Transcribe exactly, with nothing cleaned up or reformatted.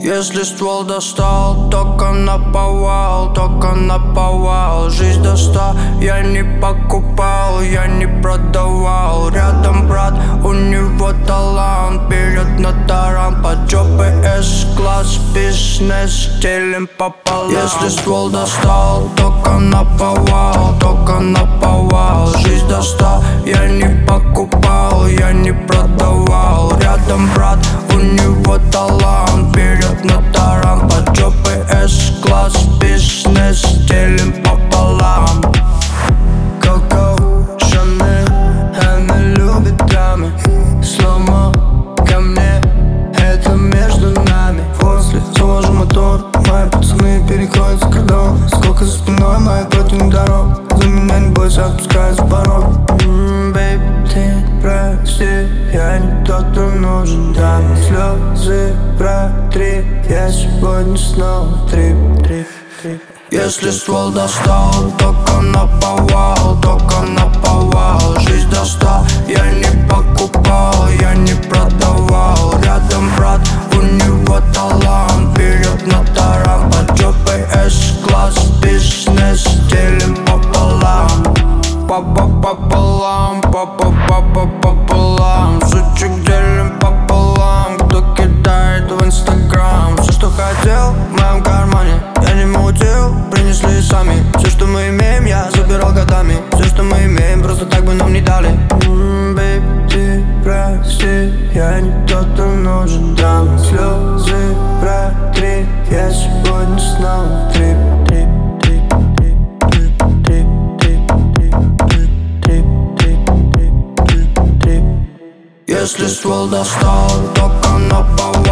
Если ствол достал, только наповал, только наповал. Жизнь до ста я не покупал, я не продавал. Рядом брат, у него талант, берет на таран. Под жопой С-класс, бизнес делим пополам. Если ствол достал, только наповал, только наповал. Жизнь до ста я не покупал, я не продавал. Рядом брат, у него талант, берет на таран. Под жопой С-класс, бизнес делим пополам. Коко, Шанель, она любит драмы. Сломо ко мне, это между нами. После завожу мотор, мои пацаны переходят за кордон. Сколько за спиной моих противных дорог, за меня не бойся, отпускай за порог. Ммм, бейби, ты прости, я не тот, кто нужен. Там слезы протри, я сегодня снова трип, трип, трип. Если ствол достал, только наповал, только наповал. Жизнь до ста я не покупал, я не продавал. Рядом брат, у него талант, берет на таран. Под жопой С-класс, бизнес делим пополам. Папа пополам, папа папа пополам. Сучек делим пополам, кто кидает в инстаграм. Все, что хотел, в моем кармане, я не мутил, принесли сами. Все, что мы имеем, я забирал годами. Все, что мы имеем, просто так бы нам не дали. Ммм, бейби, ты прости, я не тот, кто нужен. Там слезы протри, я сегодня снова трип, трип, трип, трип, трип, трип, трип, трип, трип, трип, трип. Если ствол достал, только наповал.